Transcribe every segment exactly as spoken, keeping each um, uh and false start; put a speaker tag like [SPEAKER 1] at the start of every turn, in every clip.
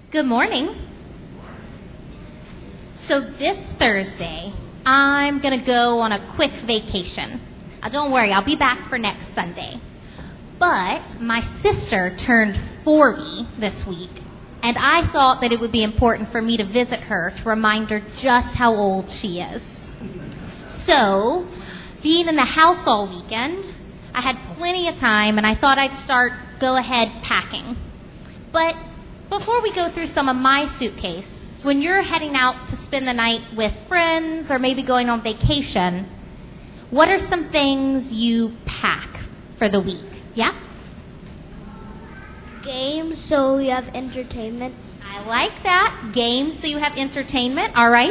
[SPEAKER 1] Good morning. So this Thursday, I'm going to go on a quick vacation. Uh, don't worry, I'll be back for next Sunday. But my sister turned forty this week, and I thought that it would be important for me to visit her to remind her just how old she is. So, being in the house all weekend, I had plenty of time, and I thought I'd start go-ahead packing. But before we go through some of my suitcase, when you're heading out to spend the night with friends or maybe going on vacation, what are some things you pack for the week? Yeah?
[SPEAKER 2] Games, so you have entertainment.
[SPEAKER 1] I like that. Games, so you have entertainment. All right.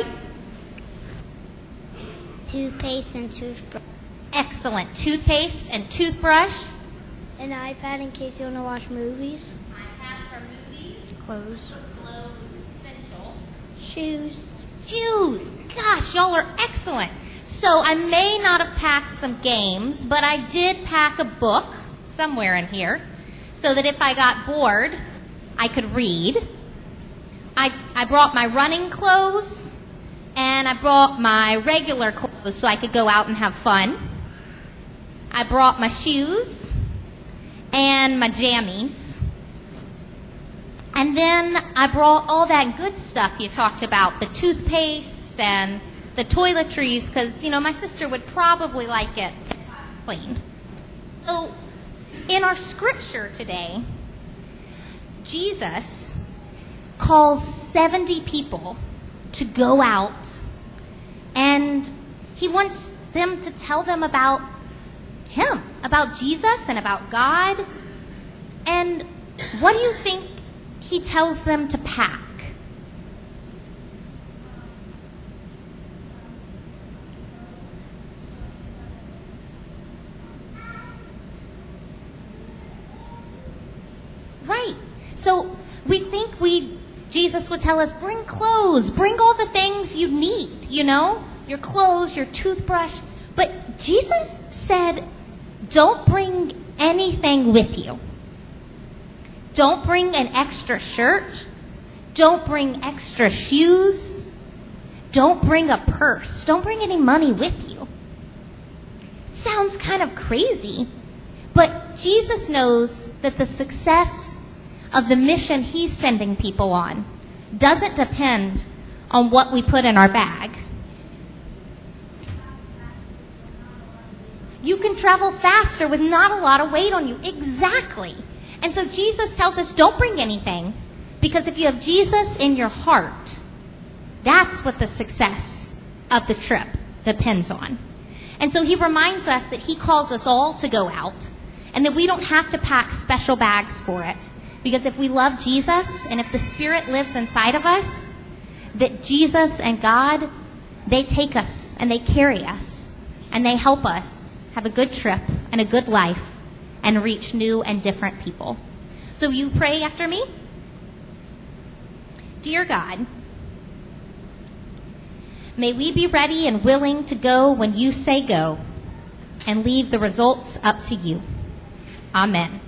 [SPEAKER 2] Toothpaste and toothbrush.
[SPEAKER 1] Excellent. Toothpaste and toothbrush.
[SPEAKER 2] An iPad in case you want to watch movies.
[SPEAKER 1] iPad for movies.
[SPEAKER 2] Clothes.
[SPEAKER 1] Clothes, essential.
[SPEAKER 2] Shoes.
[SPEAKER 1] Shoes. Gosh, y'all are excellent. So I may not have packed some games, but I did pack a book somewhere in here so that if I got bored, I could read. I, I brought my running clothes, and I brought my regular clothes so I could go out and have fun. I brought my shoes and my jammies. And then I brought all that good stuff you talked about, the toothpaste and the toiletries, because, you know, my sister would probably like it clean. So in our scripture today, Jesus calls seventy people to go out, and he wants them to tell them about him, about Jesus and about God. And what do you think he tells them to pack? Right. So we think we Jesus would tell us, bring clothes, bring all the things you need, you know, your clothes, your toothbrush. But Jesus said, don't bring anything with you. Don't bring an extra shirt. Don't bring extra shoes. Don't bring a purse. Don't bring any money with you. Sounds kind of crazy, but Jesus knows that the success of the mission he's sending people on doesn't depend on what we put in our bag. You can travel faster with not a lot of weight on you. Exactly. And so Jesus tells us, don't bring anything, because if you have Jesus in your heart, that's what the success of the trip depends on. And so he reminds us that he calls us all to go out, and that we don't have to pack special bags for it. Because if we love Jesus, and if the Spirit lives inside of us, that Jesus and God, they take us and they carry us and they help us have a good trip and a good life and reach new and different people. So you pray after me? Dear God, may we be ready and willing to go when you say go, and leave the results up to you. Amen.